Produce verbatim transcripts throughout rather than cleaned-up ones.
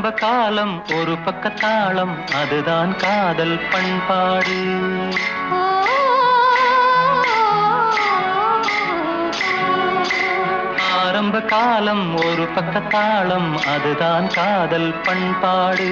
ஆரம்ப காலம் ஒரு பக்கத்தாளம் அதுதான் காதல் பண்பாடு. ஆரம்ப காலம் ஒரு பக்கத்தாளம் அதுதான் காதல் பண்பாடு.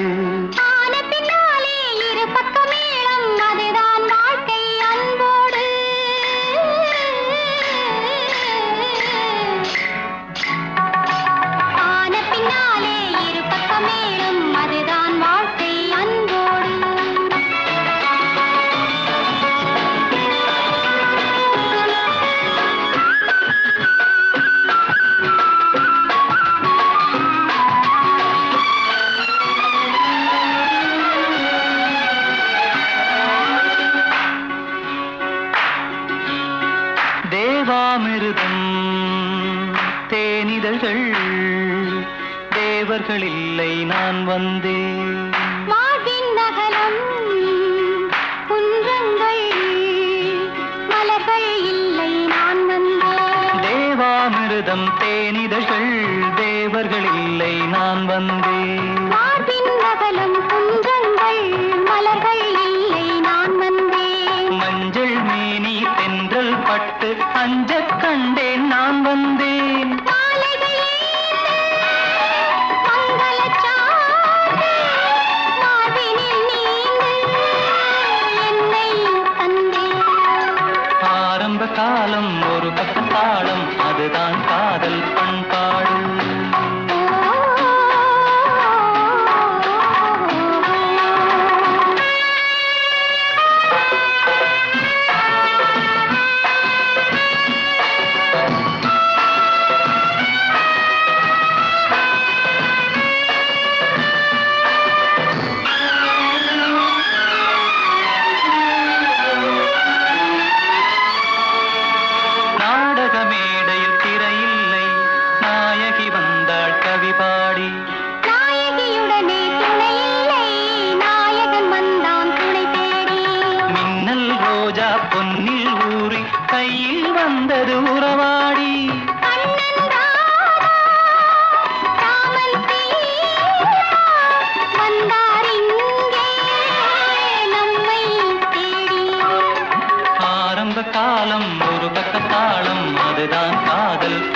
தேவாமிருதம் தேனிதழ்கள் தேவர்கள் இல்லை நான் வந்தேன். வாழ்வின் நகலம் குன்றங்கள் மலர்கள் இல்லை நான் வந்தேன். தேவாமிருதம் தேனிதழ்கள் தேவர்கள் இல்லை நான் வந்தேன். வாழ்வின் நகலம் குன்றங்கள் மலர்கள் இல்லை நான் வந்தேன். மஞ்சள் மேனி தென்றல் பட்டு அஞ்சக் கண்டேன் நான் வந்தேன். ஆரம்ப காலம் ஒரு பக்கத்தாளம் அதுதான் காதல் பண்பாடு. மேடையில் திரையில்லை நாயகி வந்தாள் கவி பாடி. நாயகியுடனே துணை இல்லை நாயகன் வந்தான் துணை தேடி. மின்னல் ரோஜா பொன்னில் ஊறி கையில் வந்தது உறவாடி. ஆரம்ப காலம் ஒரு பக்கத்தாளம் அதுதான் காதல்